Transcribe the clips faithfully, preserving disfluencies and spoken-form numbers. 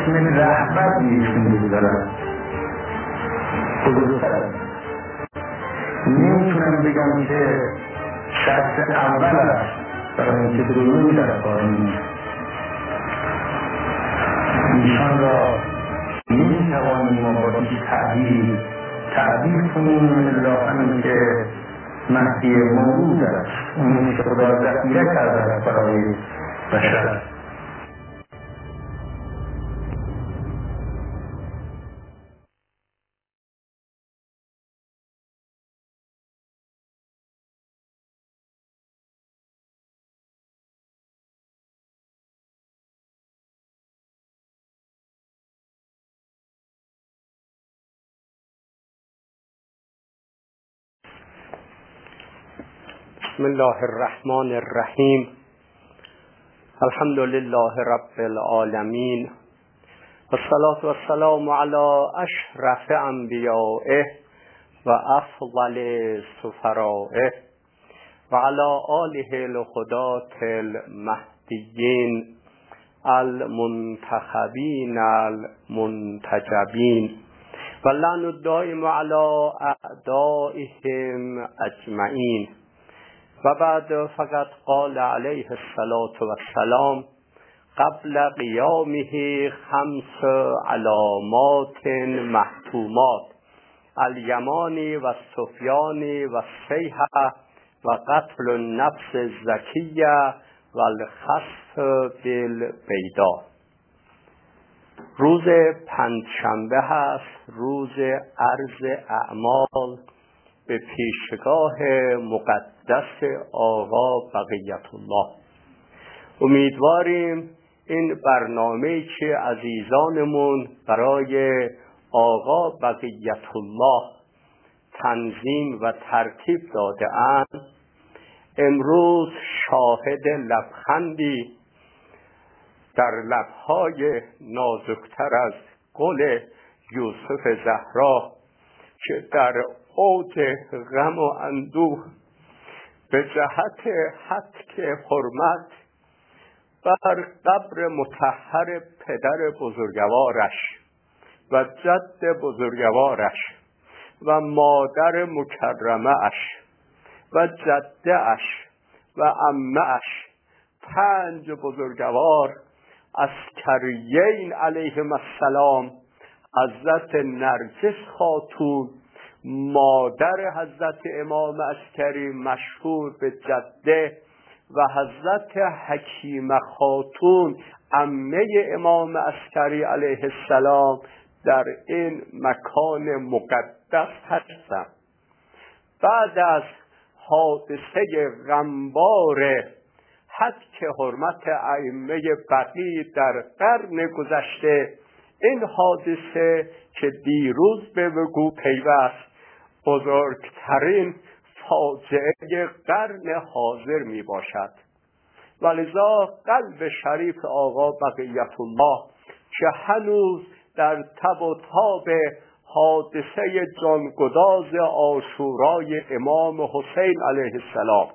اسم رهبر ایشون بگذارم بزرگتر نمیتونم بگم که شخص اول است برای اینکه دومی در کار نیست. ایشان را نمیتوانیم ما با هیچ تعبیر تعبیر کنیم الا همین که مهدی موجود است، اونی که خدا ذخیره کرده است برای بشر. بسم الله الرحمن الرحیم. الحمد لله رب العالمین والصلاة والسلام علی اشرف انبیائه و افضل سفرائه و علی آله الهداة المهدیین المنتخبین المنتجبین و لعن الدائم علی اعدائهم اجمعین. و بعد فقط قال علیه الصلاة والسلام قبل قیامه خمس علامات محتومات: الیمانی و السفیانی و السیحة و قتل النفس الزکیه و الخسف بالبیضاء. روز پنجشنبه هست، روز عرض اعمال به پیشگاه مقدس آقا بقیت الله. امیدواریم این برنامه‌ای که عزیزانمون برای آقا بقیت الله تنظیم و ترتیب داده اند امروز شاهد لبخندی در لب‌های نازکتر از گل یوسف زهرا که در اوج غم و اندوه به جهت حتک حرمت بر قبر مطهر پدر بزرگوارش و جد بزرگوارش و مادر مکرمه اش و جده اش و عمه اش، پنج بزرگوار عسکریین علیهم السلام، حضرت نرگس خاتون مادر حضرت امام عسکری مشهور به جده و حضرت حکیمه خاتون عمه امام عسکری علیه السلام در این مکان مقدس هستند. بعد از حادثه غمبار حتک حرمت ائمه بقی در قرن گذشته، این حادثه که دیروز به وقوع پیوست بزرگترین فاجعه قرن حاضر می باشد. ولذا قلب شریف آقا بقیت الله که هنوز در تب و تاب حادثه جانگداز عاشورای امام حسین علیه السلام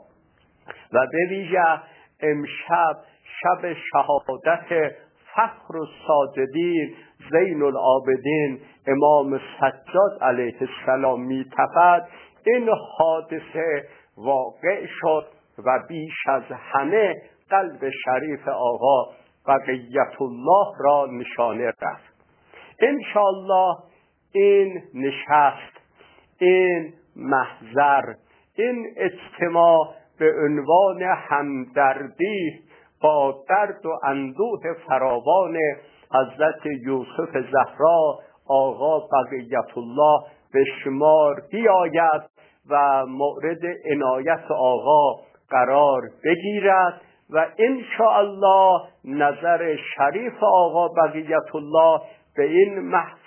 و به ویژه امشب شب شهادت فخر الساجدین زین العابدین امام سجاد علیه السلام می تپد، این حادثه واقع شد و بیش از همه قلب شریف آقا بقیت الله را نشانه رفت. انشاءالله این نشست، این محضر، این اجتماع به عنوان همدردی با درد و اندوه فراوان حضرت یوسف زهرا آقا بقیت الله به شمار بیاید و مورد عنایت آقا قرار بگیرد و انشاءالله نظر شریف آقا بقیت الله به این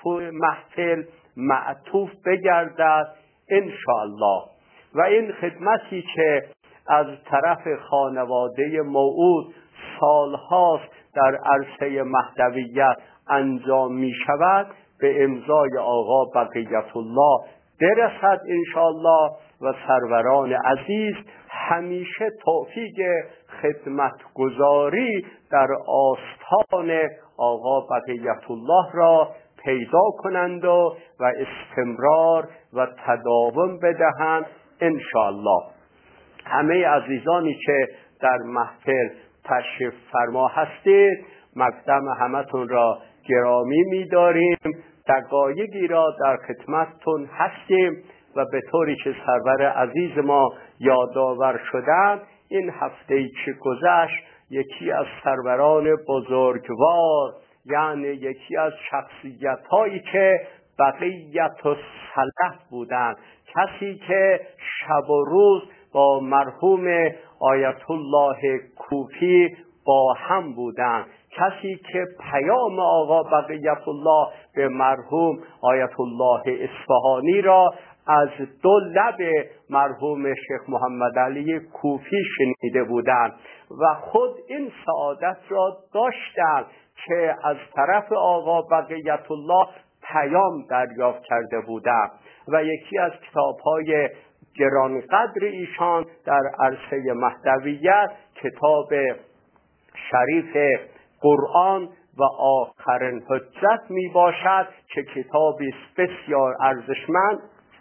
محفل معطوف بگردد انشاءالله. و این خدمتی که از طرف خانواده موعود سالهاست در عرصه مهدویت انجام می شود به امضای آقا بقیت الله برسد انشاءالله و سروران عزیز همیشه توفیق خدمتگزاری در آستان آقا بقیت الله را پیدا کنند و, و استمرار و تداوم بدهند انشاءالله. همه عزیزانی که در محفل تشریف فرما هستید مقدم همتون را گرامی می‌داریم. دقایقی را در خدمتتون هستیم و به طوری که سرور عزیز ما یادآور شدند این هفته‌ای که گذشت یکی از سروران بزرگوار، یعنی یکی از شخصیت‌هایی که بقیت السلف بودند، کسی که شب و روز با مرحوم آیت الله کوفی با هم بودند، کسی که پیام آقا بقیت الله به مرحوم آیت الله اصفهانی را از دو لب مرحوم شیخ محمد علی کوفی شنیده بودند و خود این سعادت را داشتند که از طرف آقا بقیت الله پیام دریافت کرده بودند و یکی از کتاب‌های گرانقدر ایشان در عرصه مهدویت کتاب شریف قرآن و آخرین حجت می باشد که کتابی بسیار ارزشمند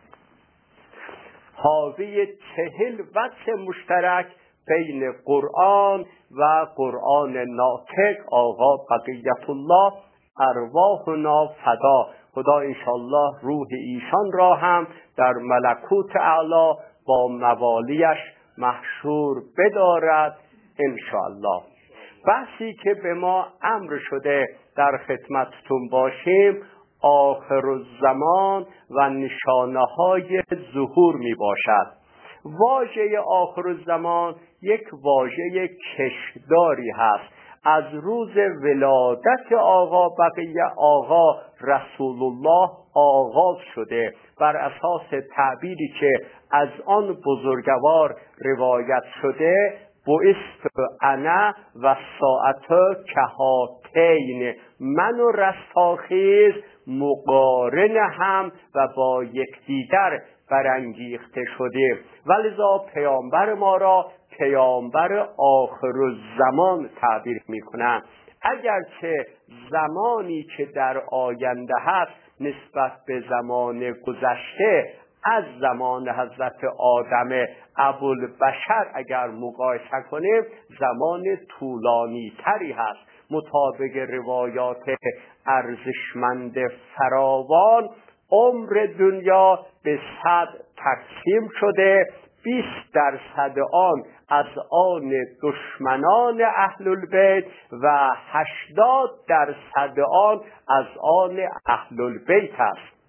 حاوی چهل وجه مشترک بین قرآن و قرآن ناطق آقا بقیت الله ارواحنا فدا. خدا انشاءالله روح ایشان را هم در ملکوت اعلی با موالیش محشور بدارد انشاءالله. بحثی که به ما امر شده در خدمتتون باشیم آخر الزمان و نشانه های ظهور می باشد. واژه آخر الزمان یک واژه کشداری هست. از روز ولادت آقا بقیه آقا رسول الله آغاز شده بر اساس تعبیری که از آن بزرگوار روایت شده بعثت انا و ساعت کهاتین، من و رستاخیز مقارن هم و با یکدیگر برانگیخته شده ولذا پیامبر ما را پیامبر آخر الزمان تعبیر میکنند. اگرچه زمانی که در آینده هست نسبت به زمان گذشته از زمان حضرت آدم ابوالبشر اگر مقایسه کنیم زمان طولانی تری هست. مطابق روایات ارزشمند فراوان عمر دنیا به صد تقسیم شده، بیست درصد آن از آن دشمنان اهل البیت و هشتاد درصد آن از آن اهل البیت است.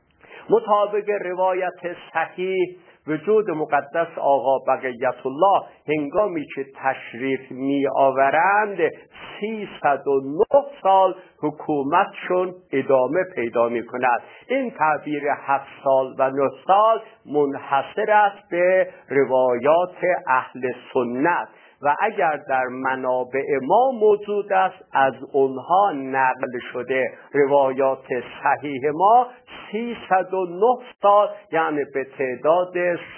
مطابق روایت صحیح وجود مقدس آقا بقیت الله هنگامی که تشریف می آورند سیصد و نه سال حکومتشون ادامه پیدا می کند. این تعبیر هفت سال و نه سال منحصر است به روایات اهل سنت و اگر در منابع ما موجود است از اونها نقل شده. روایات صحیح ما سیصد و نه سال یعنی به تعداد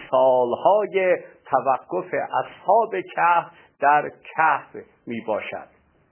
سالهای توقف اصحاب کهف در کهف می باشد.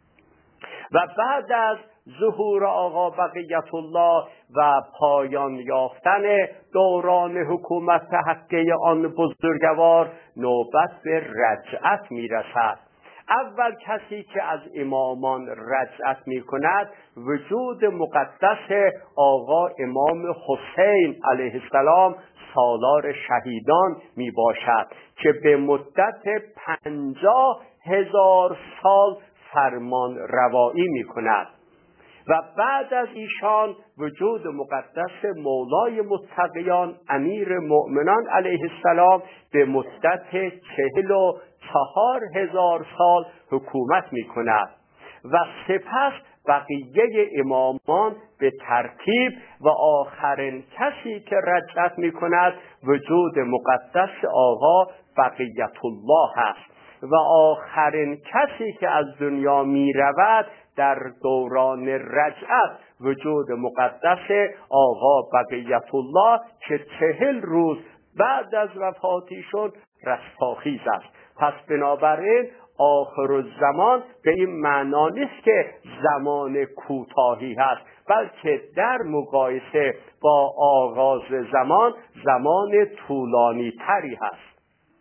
و بعد از ظهور آقا بقیت الله و پایان یافتن دوران حکومت حقه آن بزرگوار نوبت به رجعت می رسد. اول کسی که از امامان رجعت می کند وجود مقدس آقا امام حسین علیه السلام سالار شهیدان می باشد که به مدت پنجاه هزار سال فرمان روایی می کند. و بعد از ایشان وجود مقدس مولای متقیان امیر مؤمنان علیه السلام به مدت چهل و چهار هزار سال حکومت می کند و سپس بقیه امامان به ترتیب و آخرین کسی که رجعت می کند وجود مقدس آقا بقیت الله است و آخرین کسی که از دنیا می رود در دوران رجعت وجود مقدس آقا بقیت الله که چهل روز بعد از وفاتیشون رستاخیز است. پس بنابراین آخر الزمان به این معنا نیست که زمان کوتاهی هست، بلکه در مقایسه با آغاز زمان زمان طولانی تری هست.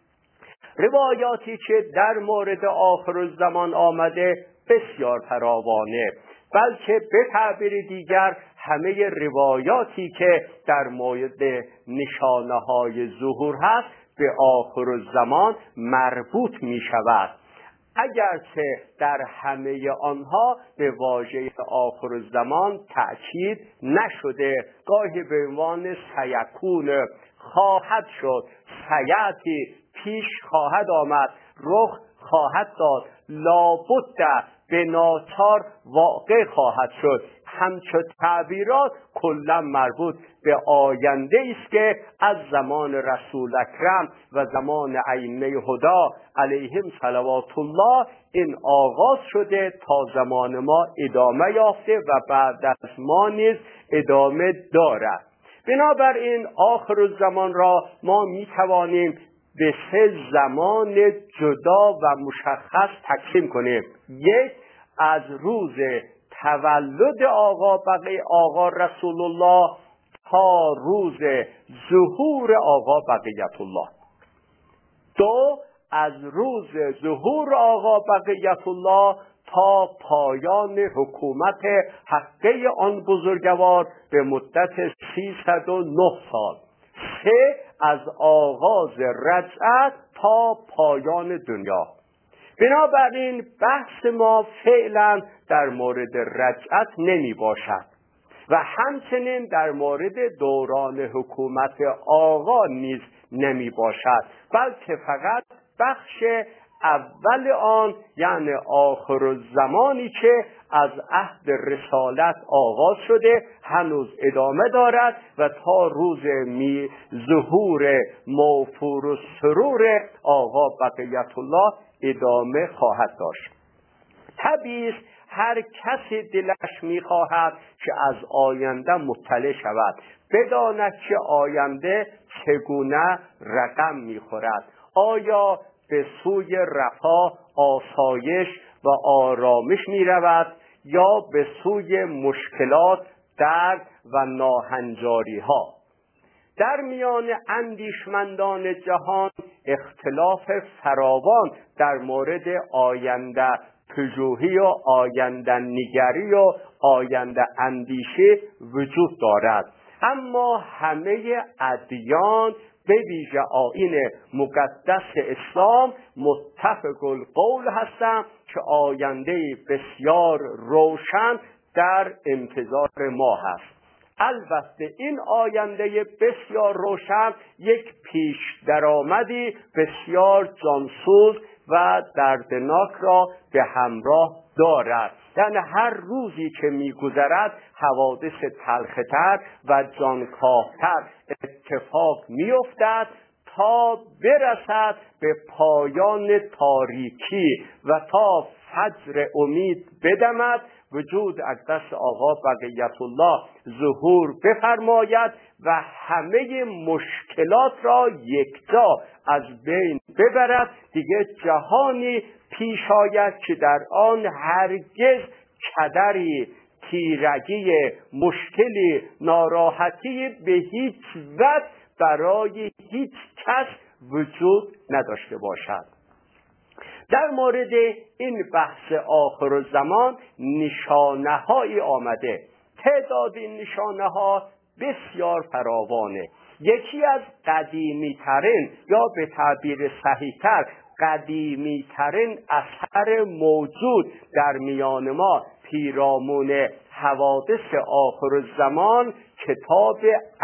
روایاتی که در مورد آخر الزمان آمده بسیار فراوانه، بلکه به تعبیر دیگر همه روایاتی که در مورد نشانه های ظهور هست به آخر الزمان مربوط می شود، اگرچه در همه آنها به واژه آخر الزمان تأکید نشده. گاهی به عنوان سیکون، خواهد شد، سیأتی پیش خواهد آمد، رخ خواهد داد، لابد به ناچار واقع خواهد شد. همچون تعبیرات کلا مربوط به آینده است که از زمان رسول اکرم و زمان ائمه هدا علیهم صلوات الله این آغاز شده تا زمان ما ادامه یافته و بعد از ما نیز ادامه دارد. بنابراین آخر الزمان را ما می توانیم به سه زمان جدا و مشخص تقسیم کنیم. یک، از روز تولد آقا بقی آقا رسول الله تا روز ظهور آقا بقیت الله. دو، از روز ظهور آقا بقیت الله تا پایان حکومت حقه آن بزرگوار به مدت سیصد و نه سال. سه، از آغاز رجعت تا پایان دنیا. بنابراین بحث ما فعلا در مورد رجعت نمی باشد و همچنین در مورد دوران حکومت آقا نیز نمی باشد، بلکه فقط بخش اول آن، یعنی آخر الزمانی که از عهد رسالت آغاز شده هنوز ادامه دارد و تا روز می ظهور موفور و سرور آقا بقیت الله ادامه خواهد داشت. طبیعی است هر کسی دلش می‌خواهد که از آینده مطلع شود، بداند که آینده چگونه رقم می‌خورد. آیا به سوی رفاه، آسایش و آرامش می‌رود یا به سوی مشکلات، درد و ناهنجاری‌ها؟ در میان اندیشمندان جهان اختلاف فراوان در مورد آینده پژوهی و آینده نگری و آینده اندیشه وجود دارد، اما همه ادیان به ویژه آیین مقدس اسلام متفق القول هستند که آینده بسیار روشن در انتظار ما هست. البته این آینده بسیار روشن یک پیش درآمدی بسیار جانسوز و دردناک را به همراه دارد. یعنی هر روزی که می‌گذرد حوادث تلختر و جانکاهتر اتفاق می‌افتد تا برسد به پایان تاریکی و تا فجر امید بدمد، وجود اقدس آقا بقیت الله ظهور بفرماید و همه مشکلات را یکجا از بین ببرد. دیگه جهانی پیش آید که در آن هرگز کدری، تیرگی، مشکلی، ناراحتی به هیچ وجه برای هیچ کس وجود نداشته باشد. در مورد این بحث آخر الزمان نشانه هایی آمده. تعداد این نشانه ها بسیار فراوانه. یکی از قدیمی ترین یا به تعبیر صحیح تر قدیمی ترین اثر موجود در میان ما پیرامون حوادث آخر الزمان کتاب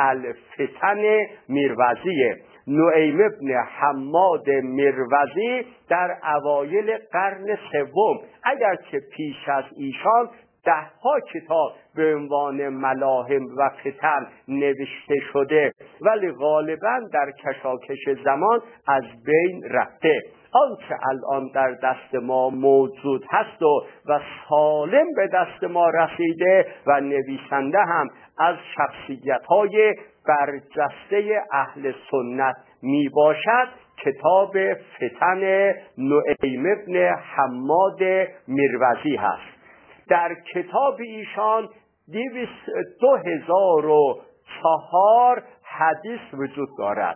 الفتن میروزیه. نعیم ابن حماد میروزی در اوایل قرن سوم، اگرچه پیش از ایشان ده ها کتاب به عنوان ملاحم و فتن نوشته شده، ولی غالبا در کشاکش زمان از بین رفته. آنچه الان در دست ما موجود هست و و سالم به دست ما رسیده و نویسنده هم از شخصیت‌های برجسته اهل سنت می باشد، کتاب فتن نعیم ابن حماد مروزی هست. در کتاب ایشان دو هزار و چهار حدیث وجود دارد.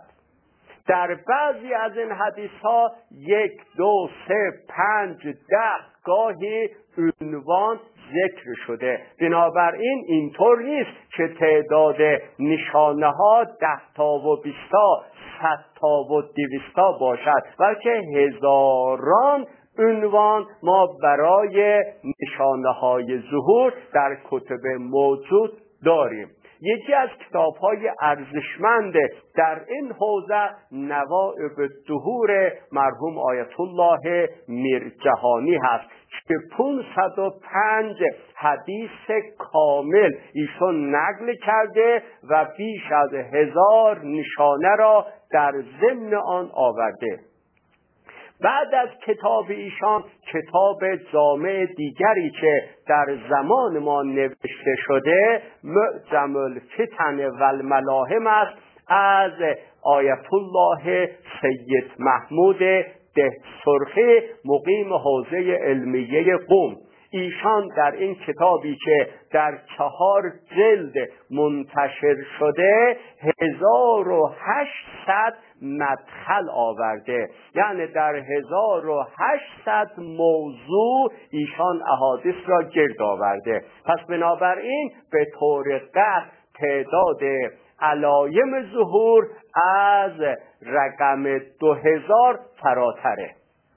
در بعضی از این حدیث ها یک، دو، سه، پنج، ده گاهی عنوان ذکر شده. بنابراین اینطور نیست که تعداد نشانه ها ده تا و بیست تا، صد تا و دویست تا باشد، بلکه هزاران عنوان ما برای نشانه های ظهور در کتب موجود داریم. یکی از کتاب‌های ارزشمند در این حوزه نوائب الدهور مرحوم آیت الله میرجهانی هست که پانصد و پنج حدیث کامل ایشون نقل کرده و بیش از هزار نشانه را در ضمن آن آورده. بعد از کتاب ایشان کتاب جامع دیگری که در زمان ما نوشته شده معجم الفتن و الملاهم است از آیت الله سید محمود دهسرخی مقیم حوزه علمیه قم. ایشان در این کتابی که در چهار جلد منتشر شده هزار و هشتصد مدخل آورده، یعنی در هزار و هشتصد موضوع ایشان احادیث را گرد آورده. پس بنابراین به طور قطع تعداد علایم ظهور از رقم دو هزار فراتره.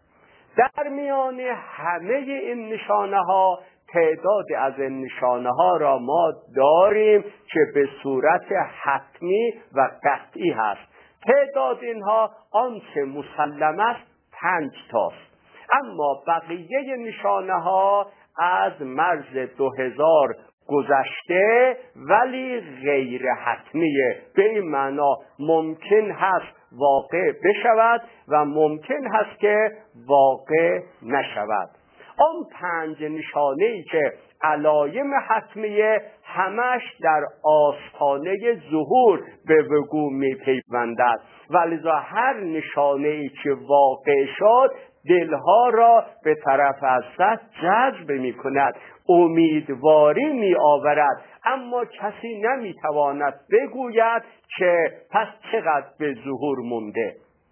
در میان همه این نشانه ها تعداد از این نشانه ها را ما داریم که به صورت حتمی و قطعی هست. تعداد اینها آنچه مسلم است پنج تاست، اما بقیه نشانه ها از مرز دو هزار گذشته ولی غیر حتمیه. به این معنا ممکن هست واقع بشود و ممکن هست که واقع نشود. آن پنج نشانه‌ای که علایم حتمیه همش در آستانه ظهور به وقوع می پیوندد، ولذا هر نشانه‌ای که واقع شد دلها را به طرف حضرت جذب می کند، امیدواری می آورد، اما کسی نمی تواند بگوید که پس چقدر به ظهور مونده.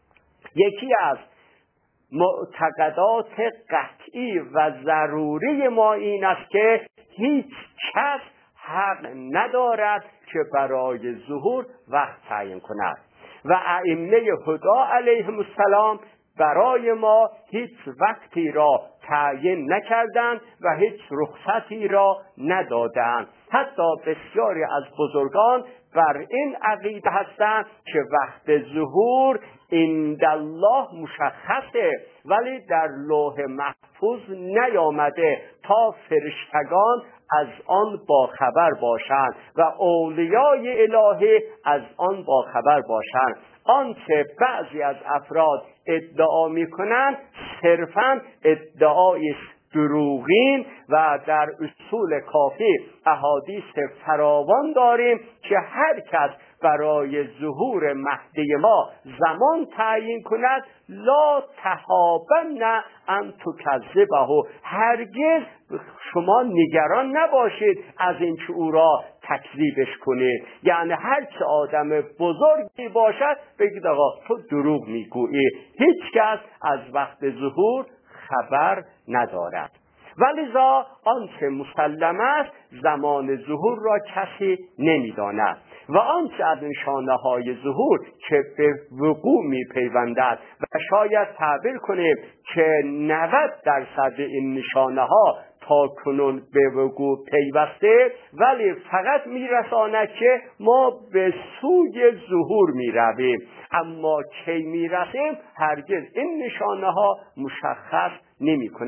یکی از معتقدات قطعی و ضروری ما این است که هیچ کس حق ندارد که برای ظهور وقت تعیین کند و ائمه هدا علیهم السلام برای ما هیچ وقتی را تعیین نکردند و هیچ رخصتی را ندادند. حتی بسیاری از بزرگان بر این عقیده هستند که وقت ظهور عند الله مشخصه ولی در لوح محفوظ نیامده تا فرشتگان از آن باخبر باشند و اولیای الهی از آن باخبر باشند. آنچه بعضی از افراد ادعا میکنند صرفاً ادعای دروغین و در اصول کافی احادیث فراوان داریم که هر کس برای ظهور مهدی ما زمان تعیین کند لا تهابن ان تکذبه، هرگز شما نگران نباشید از اینکه او را تکذیبش کنید. یعنی هر چه آدم بزرگی باشد بگید آقا تو دروغ میگویی، هیچ کس از وقت ظهور خبر ندارد. ولذا آنچه مسلم است زمان ظهور را کسی نمیداند و آنچه از نشانه های ظهور که به وقوع می پیوندد و شاید تعبیر کنیم که نود درصد این نشانه ها تا کنون به وقوع پیوسته ولی فقط میرساند که ما به سوی ظهور میرویم، اما کی میرسیم هرگز این نشانه ها مشخص نمی کند.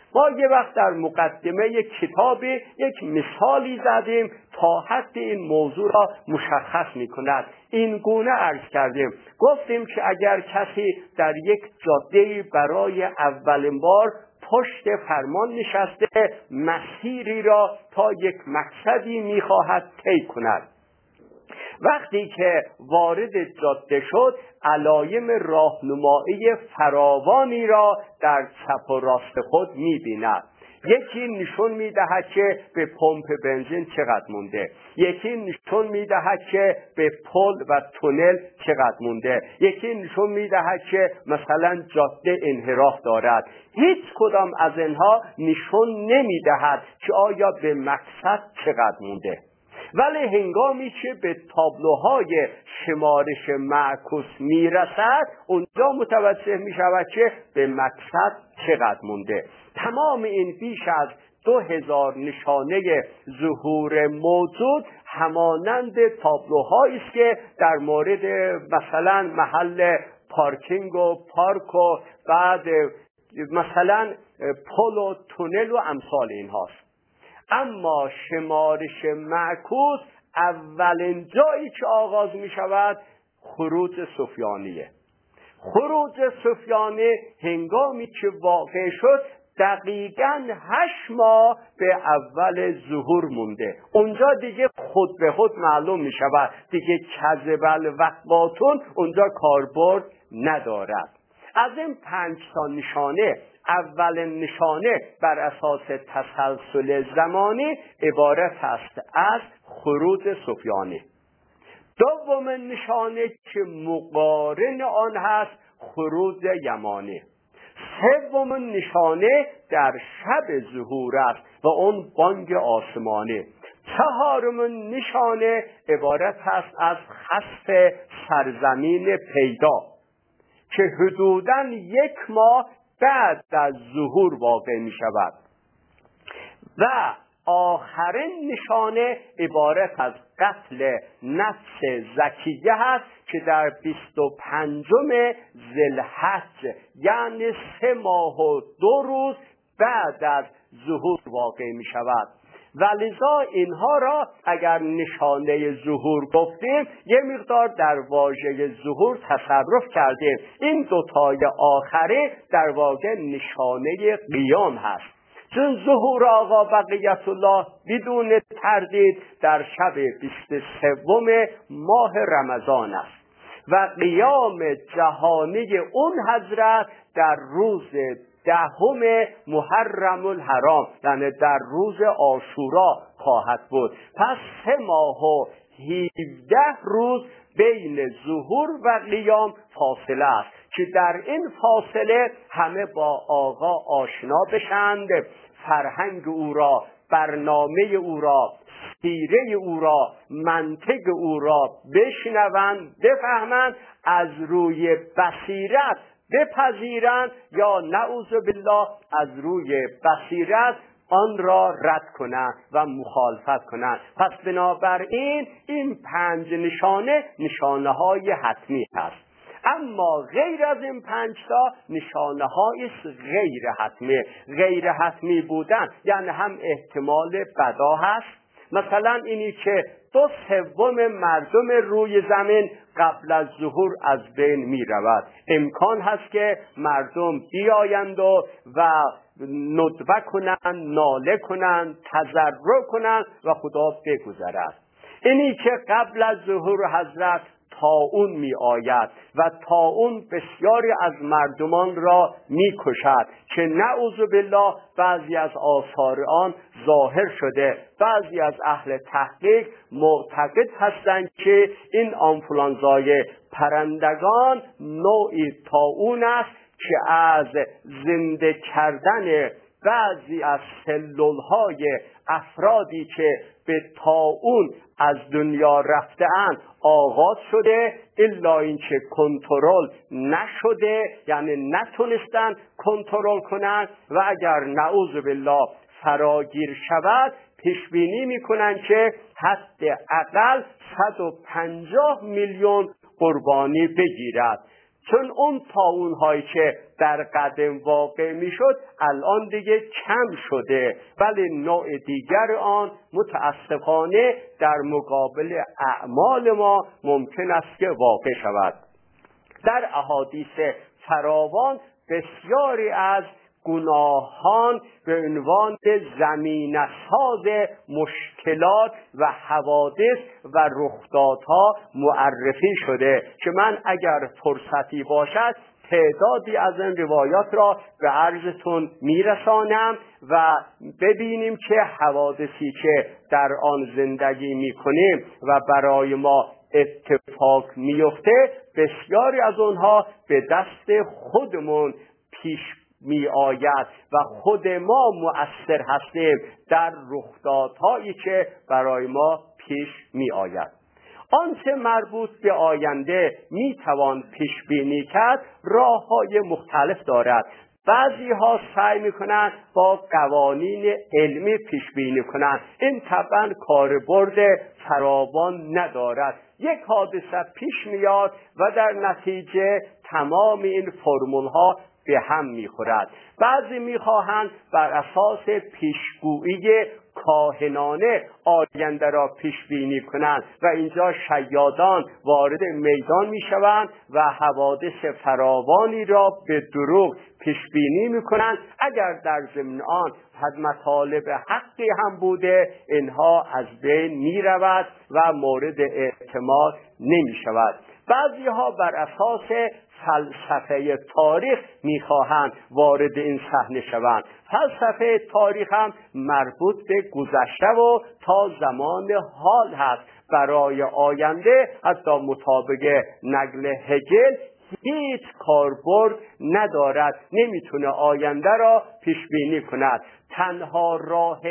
ما یه وقت در مقدمه یک کتابی یک مثالی زدیم تا حد این موضوع را مشخص می کند. این گونه عرض کردیم، گفتیم که اگر کسی در یک جاده برای اولین بار پشت فرمان نشسته، مسیری را تا یک مقصدی می خواهد طی کند، وقتی که وارد جاده شد علایم راهنمایی فراوانی را در چپ و راست خود می‌بیند. یکی نشون می‌دهد که به پمپ بنزین چقدر مونده، یکی نشون می‌دهد که به پل و تونل چقدر مونده، یکی نشون می‌دهد که مثلا جاده انحراف دارد. هیچ کدام از اینها نشون نمی‌دهد که آیا به مقصد چقدر مونده. ولی هنگامی که به تابلوهای شمارش معکوس میرسد، اونجا متوجه میشود که به مقصد چقدر مونده. تمام این بیش از دو هزار نشانه ظهور موجود همانند تابلوهایی است که در مورد مثلا محل پارکینگ و پارک و بعد مثلا پل و تونل و امثال اینهاست. اما شمارش معکوس اولین جایی که آغاز می شود خروج سفیانیه. خروج سفیانی هنگامی که واقع شد دقیقاً هشت ماه به اول ظهور مونده. اونجا دیگه خود به خود معلوم می شود دیگه کذب الوقواتون اونجا کاربرد ندارد. از این پنج تا نشانه، اولین نشانه بر اساس تسلسل زمانی عبارت است از خروج سفیانی. دومین نشانه که مقارن آن هست خروج یمانی. سومین نشانه در شب ظهور است و اون بانگ آسمانی. چهارمین نشانه عبارت است از خسف سرزمین پیدا که حدوداً یک ماه بعد از ظهور واقع می شود. و آخرین نشانه عبارت از قتل نفس زکیه هست که در بیست و پنجم ذوالحج، یعنی سه ماه و دو روز بعد از ظهور واقع می شود. ولذا اینها را اگر نشانه ظهور گفتیم یه مقدار در واژه ظهور تصرف کردیم. این دوتای آخره در واقع نشانه قیام هست، چون ظهور آقا بقیت الله بدون تردید در شب بیست و سوم ماه رمضان است و قیام جهانی اون حضرت در روز دهم محرم الحرام، یعنی در روز عاشورا خواهد بود. پس سه ماه و هفده روز بین ظهور و قیام فاصله است که در این فاصله همه با آقا آشنا بشند، فرهنگ او را، برنامه او را، سیره او را، منطق او را بشنوند، بفهمند، از روی بصیرت بپذیرند یا نعوذ بالله از روی بصیرت آن را رد کنند و مخالفت کنند. پس بنابراین این پنج نشانه نشانه های حتمی هست. اما غیر از این پنج تا نشانه های غیر حتمی. غیر حتمی بودن یعنی هم احتمال بدا هست، مثلا اینی که دو سوم مردم روی زمین قبل از ظهور از بین می رود. امکان هست که مردم بیایند و, و ندبه کنند، ناله کنند، تضرع کنند و خدا بگذرد. اینی که قبل از ظهور حضرت طاعون می آید و طاعون بسیاری از مردمان را می کشد که نعوذ بالله بعضی از آثار آن ظاهر شده. بعضی از اهل تحقیق معتقد هستند که این آنفولانزای پرندگان نوعی طاعون است که از زنده کردن بعضی از سلولهای افرادی که به طاعون از دنیا رفته‌اند آغاز شده، الا اینکه کنترل نشده، یعنی نتونستن کنترل کنند و اگر نعوذ بالله فراگیر شود پیش بینی میکنن که حد اقل صد و پنجاه میلیون قربانی بگیرد. چون اون طاعون‌هایی که در قدم واقع میشد الان دیگه کم شده، ولی نوع دیگر آن متاسفانه در مقابل اعمال ما ممکن است که واقع شود. در احادیث فراوان بسیاری از گناهان به عنوان زمینه‌ساز مشکلات و حوادث و رخدادها معرفی شده که من اگر فرصتی باشد تعدادی از این روایات را به عرضتون میرسانم و ببینیم که حوادثی که در آن زندگی میکنیم و برای ما اتفاق میفته بسیاری از آنها به دست خودمون پیش می آید و خود ما مؤثر هستیم در رخدادهایی که برای ما پیش می آید. آنچه مربوط به آینده می توان پیش بینی کرد راه‌های مختلف دارد. بعضی ها سعی میکنن با قوانین علمی پیش بینی کنند. این طبعا کاربرد فراوان ندارد. یک حادثه پیش میاد و در نتیجه تمام این فرمول ها به هم میخورد. بعضی میخواهند بر اساس پیشگویی کاهنانه آینده را پیش بینی کنند و اینجا شیادان وارد میدان میشوند و حوادث فراوانی را به دروغ پیش بینی میکنند. اگر در ضمن آن مطالب حقی هم بوده اینها از بین میرود و مورد اعتماد نمیشود. بعضی ها بر اساس فلسفه تاریخ میخواهند وارد این صحنه شوند. فلسفه تاریخ هم مربوط به گذشته و تا زمان حال هست. برای آینده حتی مطابق نقل هگل هیچ کاربرد ندارد، نمیتونه آینده را پیش بینی کند. تنها راه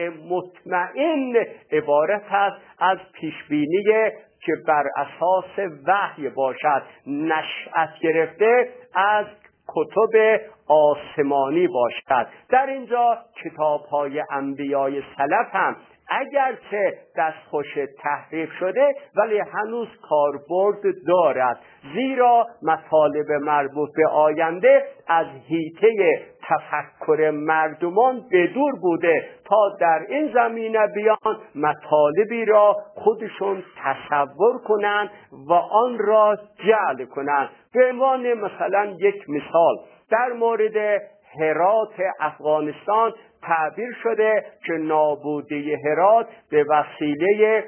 مطمئن عبارت است از پیش بینی که بر اساس وحی باشد، نشأت گرفته از کتب آسمانی باشد. در اینجا کتاب‌های انبیای سلف هم اگرچه دستخوش تحریف شده ولی هنوز کاربرد دارد، زیرا مطالب مربوط به آینده از حیطه تفکر مردمان به دور بوده تا در این زمینه بیان مطالبی را خودشون تصور کنند و آن را جعل کنند. به عنوان مثلا یک مثال در مورد هرات افغانستان تعبیر شده که نابودی هرات به وسیله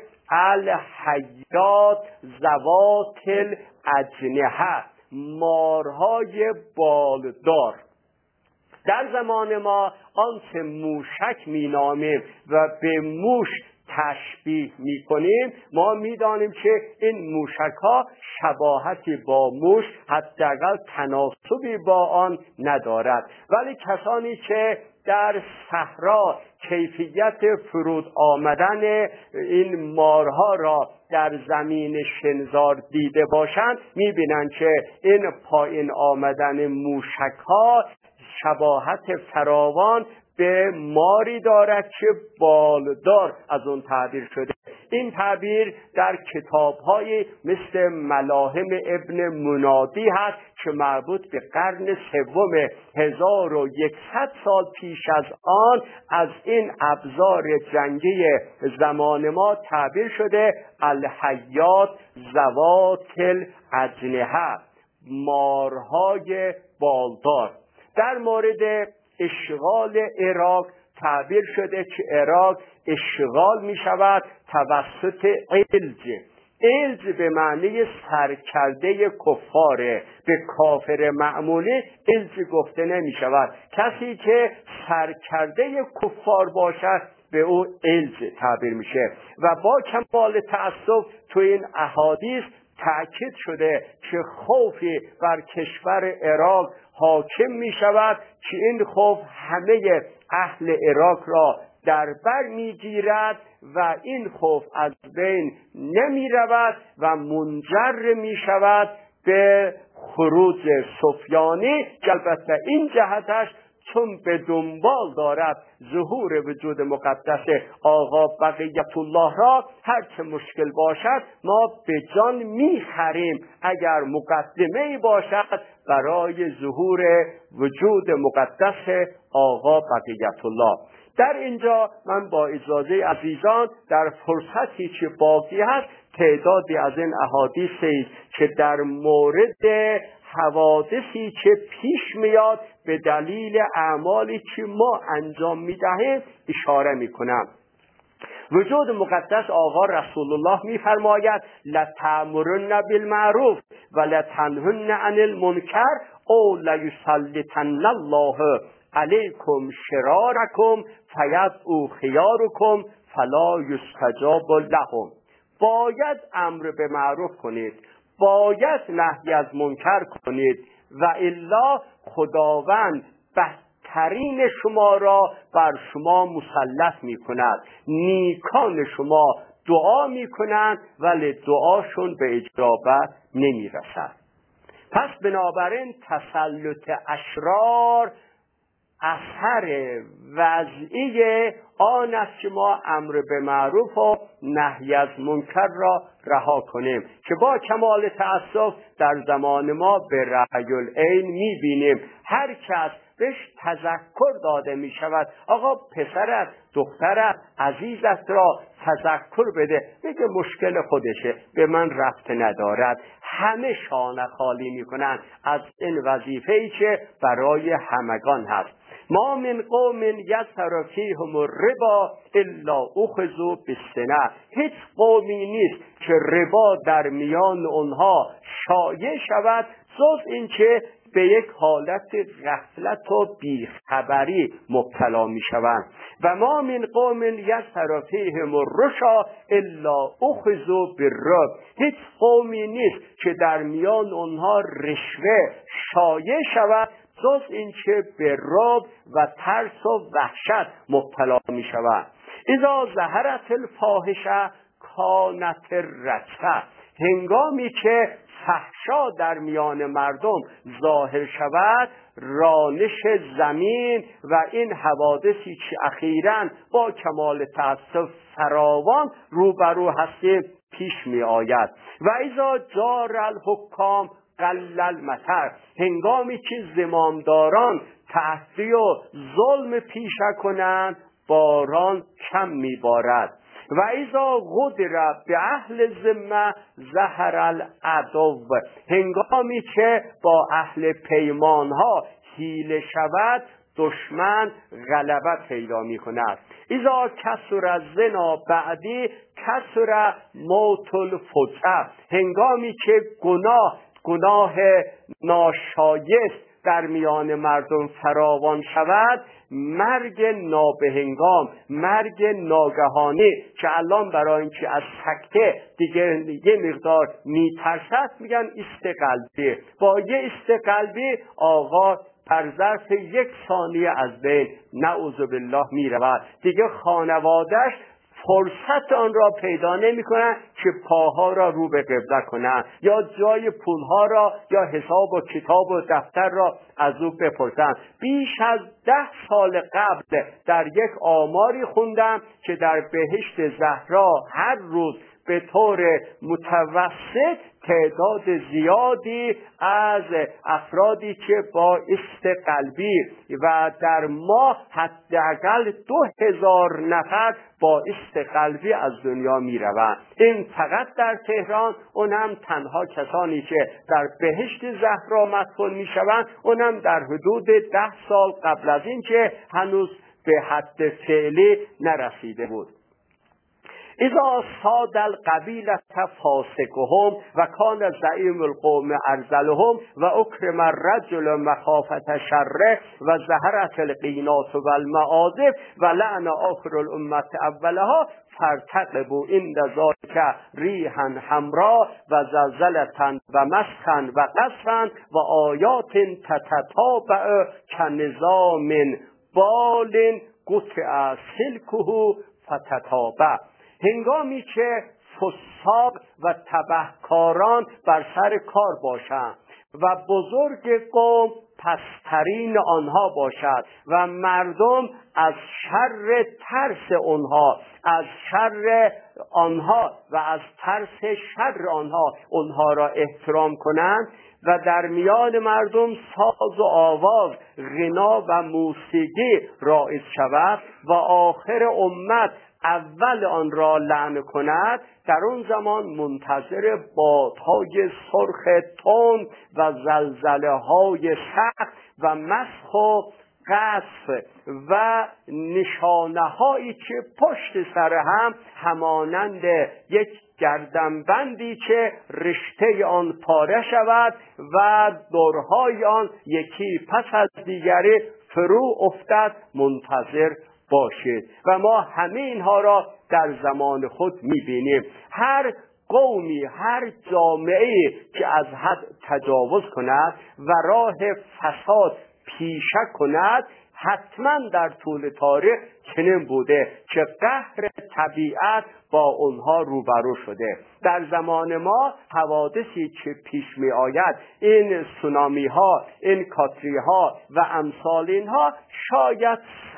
الحیات ذوات الاجنحه، مارهای بالدار. در زمان ما آنچه موشک مینامیم و به موش تشبیه میکنیم ما میدانیم که این موشک ها شباهتی با موش حداقل تناسبی با آن ندارد، ولی کسانی که در صحرا کیفیت فرود آمدن این مارها را در زمین شنزار دیده باشند میبینند که این پایین آمدن موشک ها شباهت فراوان به ماری دارد که بالدار از اون تعبیر شده. این تعبیر در کتاب‌های مثل ملاحم ابن منادی هست که مربوط به قرن سوم، هزار و یکصد سال پیش از آن از این ابزار جنگی زمان ما تعبیر شده الحیات ذوات الاجنحه، مارهای بالدار. در مورد اشغال عراق تعبیر شده که عراق اشغال می شود توسط علج. علج به معنی سرکرده کفاره، به کافر معمولی علج گفته نمی شود. کسی که سرکرده کفار باشد به او علج تعبیر میشه. و با کمال تأسف تو این احادیث تأکید شده که خوفی بر کشور عراق حاکم می شود که این خوف همه اهل عراق را در بر می گیرد و این خوف از بین نمی رود و منجر می شود به خروج سفیانی که البته این جهتش چون به دنبال دارد ظهور وجود مقدس آقا بقیت الله را، هر چه مشکل باشد ما به جان میخریم اگر مقدمه‌ای باشد برای ظهور وجود مقدس آقا بقیت الله. در اینجا من با اجازه عزیزان در فرصتی که باقی هست تعدادی از این احادیثی که در مورد حوادثی که پیش میاد به دلیل اعمالی که ما انجام میدهیم اشاره میکنم. وجود مقدس آقا رسول الله میفرماید لتأمرن بالمعروف و لتنهون عن المنکر او لیسلطن الله علیکم شرارکم فیدعوا خیارکم فلا یستجاب لهم. باید امر به معروف کنید، باید نهی از منکر کنید و الا خداوند بهترین شما را بر شما مسلط می کند. نیکان شما دعا می کنند ولی دعاشون به اجابت نمی رسد. پس بنابراین تسلط اشرار اثر وضعی آن است که ما امر به معروف و نهی از منکر را رها کنیم که با کمال تأسف در زمان ما به رأی العین می‌بینیم. هر کس بهش تذکر داده می شود آقا پسرت دخترت عزیزت را تذکر بده، میگه مشکل خودشه به من ربط ندارد. همه شانه خالی میکنن از این وظیفه‌ای که برای همگان هست. ما من قوم یسر فیهم الربا الا اخذوا بالسنه. هیچ قومی نیست که ربا در میان اونها شایع شود جز اینکه به یک حالت غفلت و بیخبری مبتلا می شوند. و ما من قوم یسر فیهم الرشا الا اخذوا بالرب. هیچ قومی نیست که در میان اونها رشوه شایع شود جز اینکه به رعب و ترس و وحشت مبتلا می شود. اذا ظهرت الفاحشه کانت الرجفه. هنگامی که فحشا در میان مردم ظاهر شود رانش زمین و این حوادثی که اخیراً با کمال تأسف فراوان روبرو هستیم پیش می آید. و اذا جار الحکام قل المطر. هنگامی که زمامداران تعدی و ظلم پیشه کنند باران کم می بارد. و اذا غدر به اهل ذمه ظهر العدو. هنگامی که با اهل پیمانها حیله شود دشمن غلبت پیدا می کند. اذا کثر الزنا بعدی کثر موت الفجع. هنگامی که گناه گناه ناشایست در میان مردم فراوان شود مرگ نابهنگام، مرگ ناگهانی که الان برای اینکه از سکته دیگه یه مقدار میترسد میگن ایست قلبی. با یه ایست قلبی آقا در ظرف یک ثانیه از بین نعوذ بالله میرود. دیگه خانواده‌اش فرصت آن را پیدا نمی کنند که پاها را رو به قبله کنند یا جای پولها را یا حساب و کتاب و دفتر را از او بپرسند. بیش از ده سال قبل در یک آماری خوندم که در بهشت زهرا هر روز به طور متوسط تعداد زیادی از افرادی که با ایست قلبی و در ماه حداقل دو هزار نفر با ایست قلبی از دنیا می روند. این فقط در تهران، اونم تنها کسانی که در بهشت زهرا مدفون می شوند، اونم در حدود ده سال قبل از این که هنوز به حد فعلی نرسیده بود. اذا صاد القبیلة فاسقهم و کان زعیم القوم ارذلهم و اکرم الرجل مخافة شره و ظهرت القینات و المعاذف و لعن آخر الامة اولها فارتقبوا عند ذلك ریحا حمراء و زلزلة و مسخا و قصفا و آیات تتتابع کنظام بال قطع سلکه فتتابع. هنگامی که فساق و تبهکاران بر سر کار باشند و بزرگ قوم پسترین آنها باشد و مردم از شر ترس آنها از شر آنها و از ترس شر آنها آنها را احترام کنند و در میان مردم ساز و آواز، غنا و موسیقی رایج شود و آخر امت اول آن را لعن کند، در اون زمان منتظر بادهای سرخ تند و زلزله های سخت و مسخ و قصف و نشانه هایی که پشت سر هم همانند یک گردنبندی که رشته آن پاره شود و دورهای آن یکی پس از دیگری فرو افتد منتظر باشید. و ما همه اینها را در زمان خود میبینیم. هر قومی، هر جامعه که از حد تجاوز کند و راه فساد پیشه کند، حتما در طول تاریخ چنین بوده که قهر طبیعت با اونها روبرو شده. در زمان ما حوادثی که پیش می آید، این سونامی ها، این کاتری ها و امثال اینها، شاید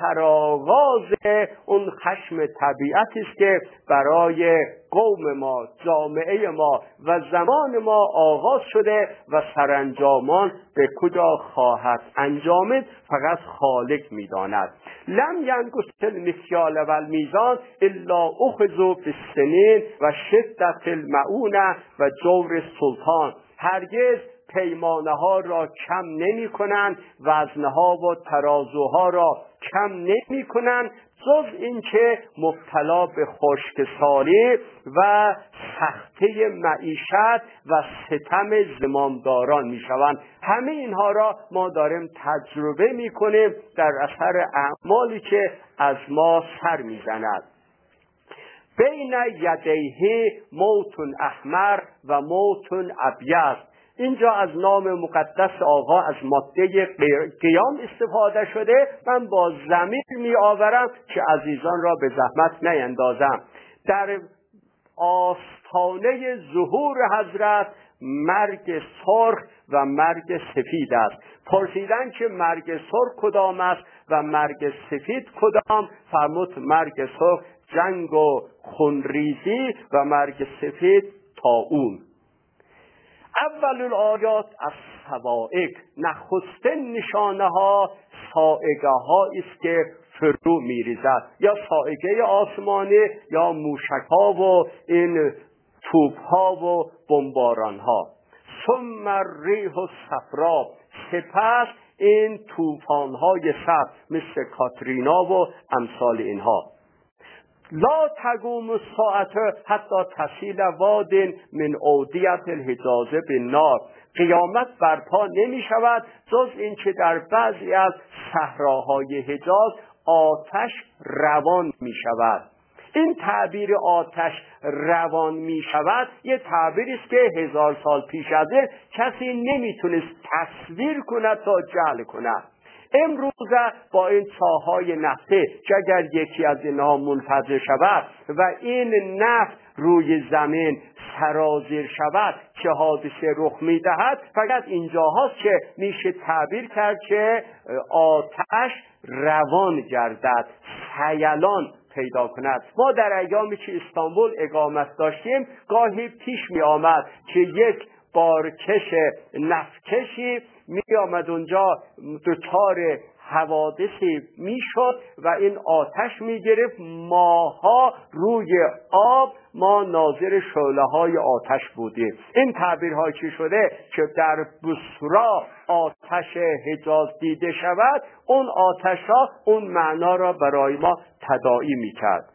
سرآغاز اون خشم طبیعتی است که برای قوم ما، جامعه ما و زمان ما آغاز شده و سرانجامان به کجا خواهد انجامید فقط خالق می‌داند. لم ینقص المکیال و المیزان الا اخذوا بالسنین و شدت المعونه و جور السلطان. هرگز پیمانه ها را کم نمی کنند، وزنه ها و ترازوها را کم نمی کنند، جز اینکه مبتلا به خشکسالی و سختی معیشت و ستم زمامداران می شوند. همه اینها را ما داریم تجربه می کنیم در اثر اعمالی که از ما سر می زند. بین یدیه موت احمر و موت ابیض. اینجا از نام مقدس آقا از ماده قیام استفاده شده. من با ضمیر می آورم که عزیزان را به زحمت نیندازم. در آستانه ظهور حضرت مرگ سرخ و مرگ سفید است. پرسیدن که مرگ سرخ کدام است و مرگ سفید کدام؟ فرمود مرگ سرخ جنگ و خونریزی و مرگ سفید طاعون. اول الآیات از صواعق، نخستین نشانه ها صاعقه ها است که فرو میریزد، یا صاعقه آسمانی یا موشک ها و این توپ ها و بمباران ها. ثم الریح الصفرا، سپس این طوفان های سبز مثل کاترینا و امثال اینها. لا تقوم الساعة حتی تصل واد من اودیة الحجاز بالنار. قیامت برپا نمی شود جز این که در بعضی از صحراهای حجاز آتش روان می شود. این تعبیر آتش روان می شود یه تعبیری است که هزار سال پیش از این کسی نمیتونست تصویر کند تا جعل کند. امروزه با این چاهای نفته که اگر یکی از اینها منفجر شود و این نفت روی زمین سرازیر شود چه حادثه رخ میدهد، فقط اینجاهاست که میشه تعبیر کرد که آتش روان گردد، سیلان پیدا کند. ما در ایامی که استانبول اقامت داشتیم گاهی پیش می آمد که یک بارکش نفتکشی می آمد اونجا دچار حوادثی می شد و این آتش می گرفت. ماها روی آب ما ناظر شعله های آتش بودیم. این تعبیرهایی که شده که در بصرا آتش حجاز دیده شود، اون آتش ها اون معنا را برای ما تداعی می کرد.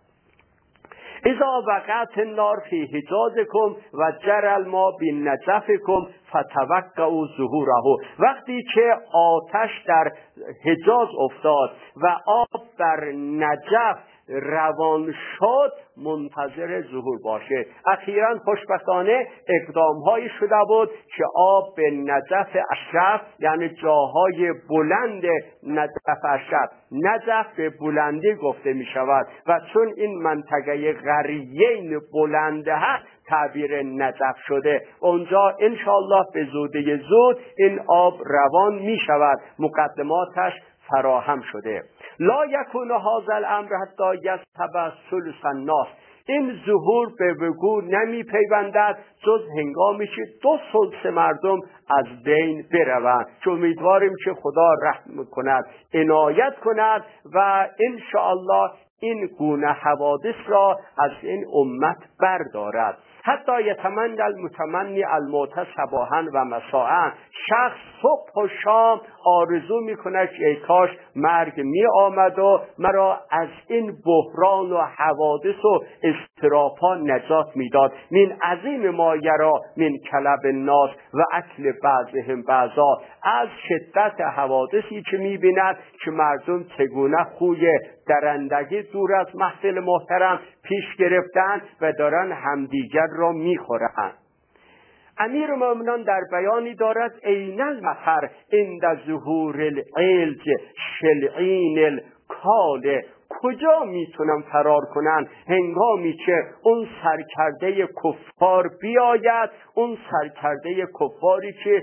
اذا وقعت النار فی حجازکم و جری الماء بنجفکم فتوقعوا ظهوره. وقتی که آتش در حجاز افتاد و آب در نجف روان شد منتظر ظهور باشه. اخیراً خوشبختانه اقدام‌هایی شده بود که آب به نجف اشرف، یعنی جاهای بلند نجف اشرف، نجف به بلندی گفته می شود و چون این منطقه قریین بلنده هست تعبیر نجف شده. اونجا انشاءالله به زودی زود این آب روان می شود، مقدماتش فراهم شده. لا یکون هذا الامر حتی یذهب ثلث الناس. این ظهور به وقوع نمی پیوندد جز هنگامی که دو ثلث مردم از بین بروند، که امیدواریم که خدا رحم کند، عنایت کند و انشاءالله این گونه حوادث را از این امت بردارد. حتی یتمنی المتمنی الموت صباحا و مساء. شخص صبح و شام آرزو میکنه که ای کاش مرگ می آمد و مرا از این بحران و حوادث و اضطراب‌ها نجات میداد. من عظیم ما یرا من کلب الناس و اکل بعضهم بعضا. از شدت حوادثی که میبیند که مردم چگونه خوی درندگی دور از محفل محترم پیش گرفتن و دارن همدیگر را میخورند. امیر المؤمنین در بیانی دارد عین المفر عند ظهور العلج شلعین الکال. کجا میتونم فرار کنن هنگامی که اون سرکرده کفار بیاید، اون سرکرده کفاری که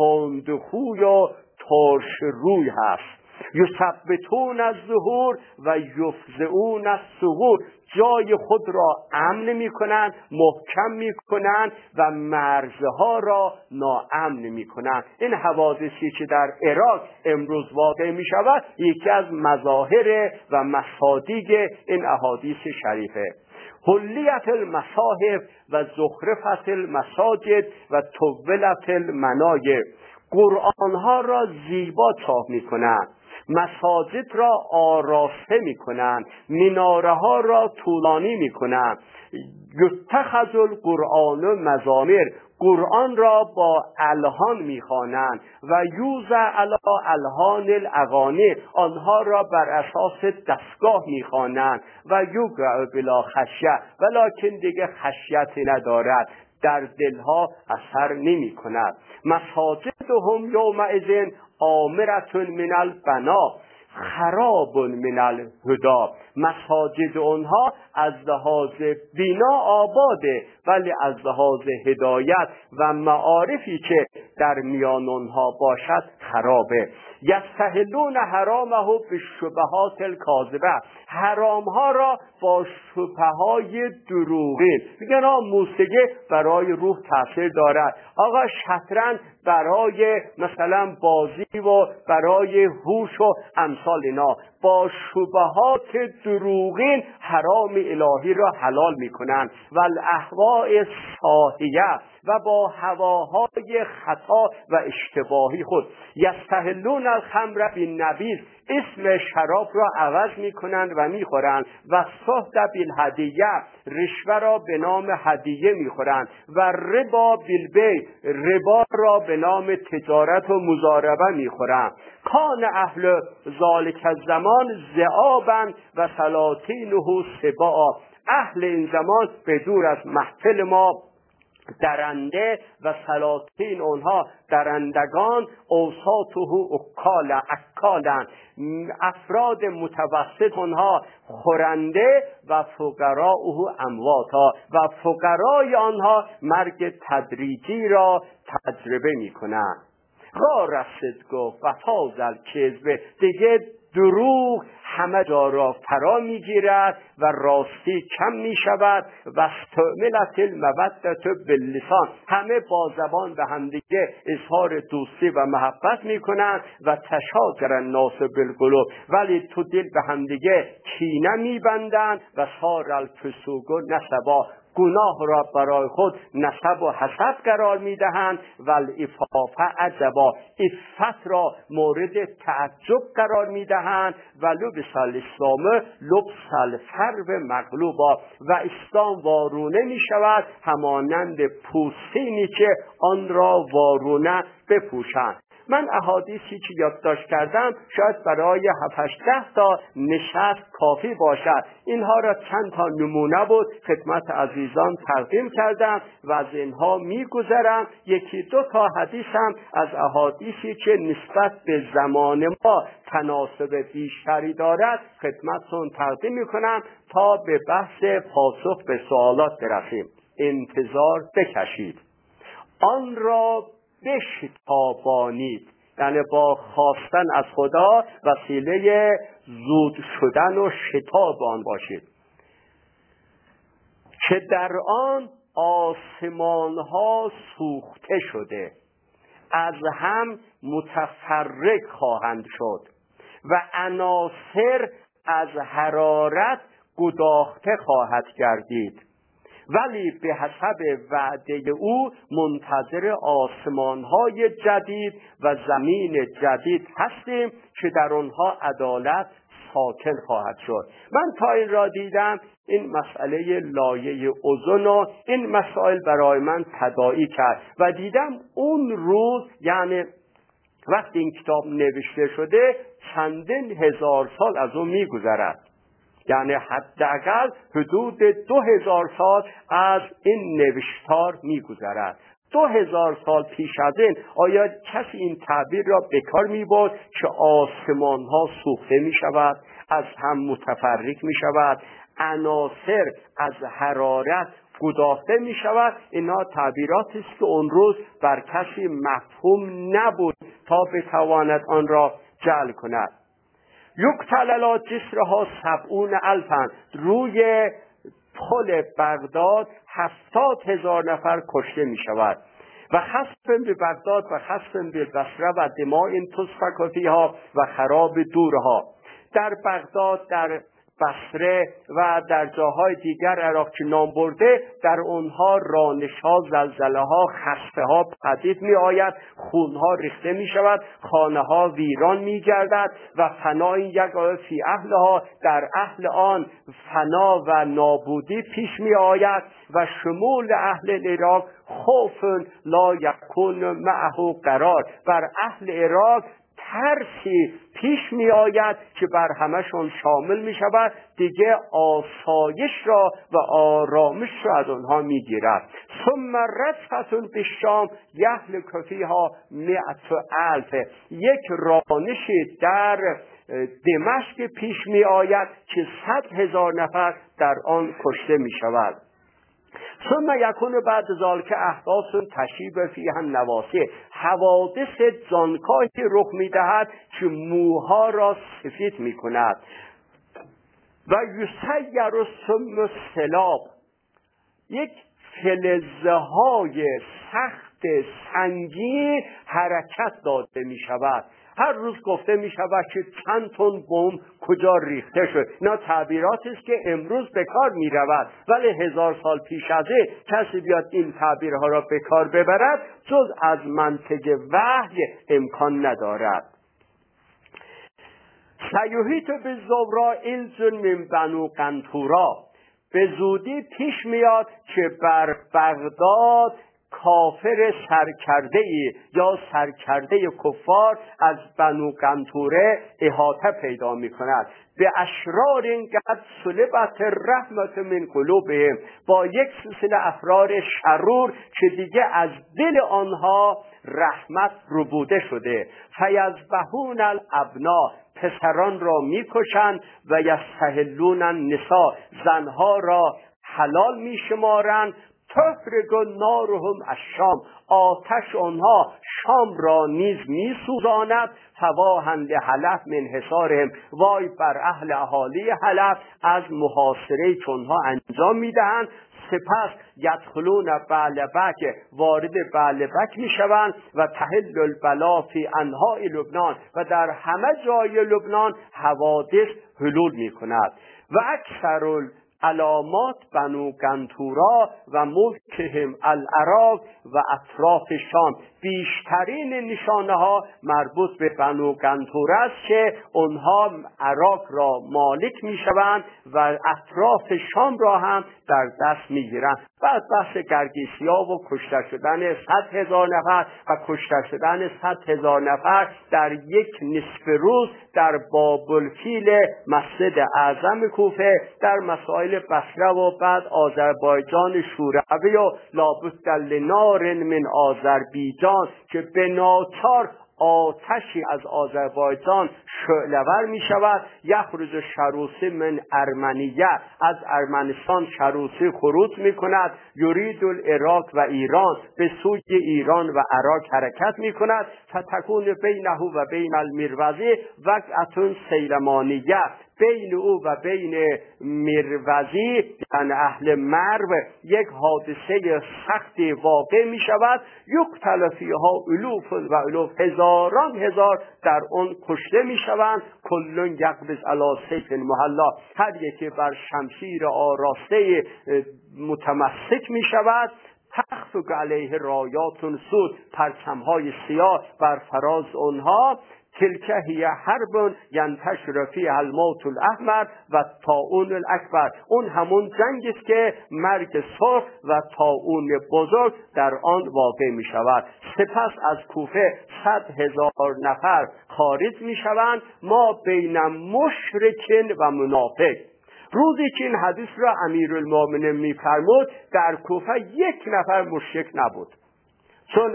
تندخوی و ترش روی هست. یثبتون الظهور و یفزعون الصغور. جای خود را امن میکنند، محکم میکنند و مرزها را ناامن میکنند. این حوادثی که در عراق امروز واقع میشود یکی از مظاهر و مصادیق این احادیث شریفه. حلیت المصاحف و زخرفت المساجد و طولت المنایب. قرآن ها را زیبا چاپ میکنند، مساجد را آراسته میکنند، مناره ها را طولانی میکنند. یتخذ القرآن مزامیر. قرآن را با الهان میخوانند و یوزع علی الهان الاغانی. آنها را بر اساس دستگاه میخوانند و یقرأ بلا خشیه، ولکن دیگه خشیتی ندارد، در دلها اثر نمی کند. مساجدهم یومئذ آمرة من البنا خراب من الهدی. مساجد اونها از لحاظ بنا آباده ولی از لحاظ هدایت و معارفی که در میان اونها باشد خرابه. یستحلون حرامه بالشبهات الکاذبه. حرامها را با شبههای دروغین. میگن آقا موسیقی برای روح تاثیر دارد، آقا شطرنج برای مثلا بازی و برای هوش و امثال اینا. با شبهات دروغین حرام الهی را حلال میکنند. و الاهواء الصاحیه، و با هواهای خطا و اشتباهی خود. یستحلون الخمر بالنبیذ. اسم شراب را عوض میکنند و میخورند. و صحد بالهدیه. رشوه را به نام هدیه میخورند. و ربا بالبیع. ربا را به نام تجارت و مضاربه میخورند. کان اهل ذالک الزمان ذئابا و سلاطینه سباع. اهل این زمان به دور از محفل ما درنده و سلاطین اونها درندگان، اوساطه اکال اکالن. افراد متوسط اونها خورنده و فقراءه امواتا. و فقرای آنها مرگ تدریجی را تجربه می کنند. غار الصدق و فاز الکذب. دیگه دروغ همه جا را فرا میگیرد و راستی کم می شود. و استعملت المودة باللسان. همه با زبان به همدیگه اظهار دوستی و محبت می کنند. و تشاجر الناس بالقلوب. ولی تو دل به همدیگه کینه می بندند. و صار الفسوق نسبا. گناه را برای خود نسب و حسب قرار میدهند. و العفاف عجبا. عفت را مورد تعجب قرار میدهند. و لبس الاسلام لبس الفرو مغلوبا. و اسلام وارونه می شود همانند پوستینی که آن را وارونه بپوشند. من احادیثی که یادداشت کردم شاید برای هفت هشت ده تا نشست کافی باشد. اینها را چند تا نمونه بود خدمت عزیزان تقدیم کردم و از اینها میگذرم. یکی دو تا حدیث هم از احادیثی که نسبت به زمان ما تناسب بیشتری دارد خدمتتون تقدیم میکنم تا به بحث پاسخ به سوالات برسیم. انتظار بکشید. آن را بشتابانید، یعنی با خواستن از خدا وسیله زود شدن و شتاب آن باشید که در آن آسمان ها سوخته شده از هم متفرق خواهند شد و عناصر از حرارت گداخته خواهد گردید، ولی به حسب وعده او منتظر آسمان‌های جدید و زمین جدید هستیم که در آنها عدالت ساکن خواهد شد. من تا این را دیدم این مسئله لایه اوزون و این مسائل برای من تداعی کرد و دیدم اون روز، یعنی وقتی این کتاب نوشته شده، چندین هزار سال از اون می‌گذرد، یعنی حداقل حدود دو هزار سال از این نوشتار می‌گذرد. دو هزار سال پیش از این آیا کسی این تعبیر را به کار می‌برد که آسمان ها سوخته می‌شود، از هم متفرق می‌شود، عناصر از حرارت گداخته می‌شود؟ اینا تعبیراتی است که اون روز بر کسی مفهوم نبود تا بتواند آن را جعل کند. یقتل علی جسرها سبعون الفن، روی پل بغداد هفتاد هزار نفر کشته می شود. و خسف به بغداد و خسف به بصره و دماء تسفک فیها و خراب دورها. در بغداد، در بصره و در جاهای دیگر عراق که نام برده، در اونها رانش‌ها، زلزله‌ها، خسفه‌ها پدید می‌آید، خون‌ها ریخته می‌شود، خانه‌ها ویران می‌گردد و فنا این یک فی اهلها، در اهل آن فنا و نابودی پیش می‌آید و شمول اهل عراق خوف لا یکون معه قرار، بر اهل عراق ترسی پیش می آید که بر همشون شامل می شود، دیگه آسایش را و آرامش را از اونها می گیرد. ثم رجفتون به شام یهلک فیها مئت الف، یک رانشی در دمشق پیش می آید که صد هزار نفر در آن کشته می شود. ثم یکون بعد ذالک احداث تشیب فیها النواصی، حوادث جانکاهی رخ میدهد که موها را سفید میکند. و یسیر ثم سلاب، یک فلزه های سخت سنگین حرکت داده می شود. هر روز گفته می شود که چند تن بمب کجا ریخته شد. اینا تعبیراتی است که امروز به کار می رود، ولی هزار سال پیش از این کسی بیاد این تعبیرها را به کار ببرد جز از منطق وحی امکان ندارد. سیحیط بالزبرا الجن من بنو قنطورا، به زودی پیش میاد که بر بغداد کافر سرکرده ای یا سرکرده کفار از بنو قنطوره احاطه پیدا می کند. به اشرار قد سلبت رحمت من قلوبهم، با یک سلسله افرار شرور که دیگه از دل آنها رحمت ربوده شده. فیذبحون الابنا، پسران را میکشند و یستحلون النساء، زنها را حلال میشمارند. تفرق نارهم الشام، آتش آنها شام را نیز میسوزاند. فواهن لحلب من حصارهم، وای بر اهل اهالی حلب از محاصره که آنها انجام میدهند. سپس یدخلون بعلبک، وارد بعلبک میشوند و تحل البلا فی انحاء لبنان، و در همه جای لبنان حوادث حلول میکند. و اکثر علامات بنو قنطورا و ملکهم العراق و اطراف شام. بیشترین نشانه ها مربوط به بنو قنطوره است که اونها عراق را مالک می شوند و اطراف شام را هم در دست می گیرند. بعد بحث گرگیسیا و کشته شدن صد هزار نفر و کشته شدن صد هزار نفر در یک نصف روز در بابلفیل مسجد اعظم کوفه، در مسائل بصره و بعد آذربایجان شوروی و لابد لنار من آذربایجان که به ناچار آتشی از آذربایجان شعله‌ور می شود. یخرج شروسی من ارمنیه، از ارمنستان شروسی خروج می کند. یرید العراق و ایران، به سوی ایران و عراق حرکت می کند. فتکون بینه و بین المروزی وقعتون سیلمانیه، بین او و بین مروزی یعنی اهل مرو یک حادثه سختی واقع می شود. یقتل فیها الوف و الوف، هزاران هزار در اون کشته می شوند. کلون یقبض علی سیف محلا، هر یکی بر شمشیر آراسته متمسک می شود. تخفق علیه رایات سود، پرچمهای سیاه بر فراز اونها. تلکه هی حرب ینتشر فیها الموت الاحمر و طاعون الاکبر، اون همون جنگ است که مرگ سرخ و طاعون بزرگ در آن واقع می شود. سپس از کوفه صد هزار نفر خارج می شوند، ما بین مشرکین و منافق. روزی که این حدیث را امیرالمومنین می‌فرمود در کوفه یک نفر مشرک نبود، چون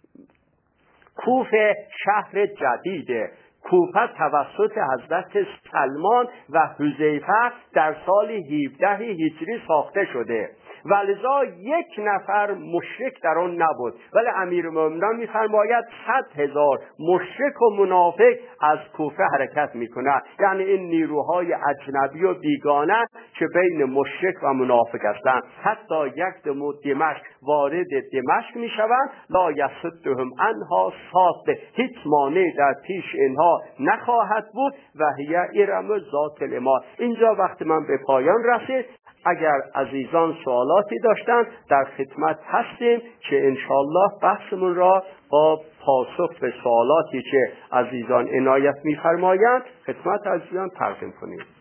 کوفه شهر جدیده. کوفه توسط حضرت سلمان و حذیفه در سال هفده هجری ساخته شده و لذا یک نفر مشرک در آن نبود، ولی امیرالمومنین می‌فرماید صد هزار مشرک و منافق از کوفه حرکت می‌کنند. یعنی این نیروهای اجنبی و بیگانه که بین مشرک و منافق هستند. حتی یک دم دمشق وارد دمشق می‌شوند، لا یصدهم عنها صاد، هیچ مانع در پیش اینها نخواهد بود. و هی ارم ذات العماد. اینجا وقت من به پایان رسید. اگر عزیزان سوالاتی داشتن در خدمت هستیم که انشالله بحثمون را با پاسخ به سوالاتی که عزیزان عنایت می‌فرمایند خدمت عزیزان تقدیم کنیم.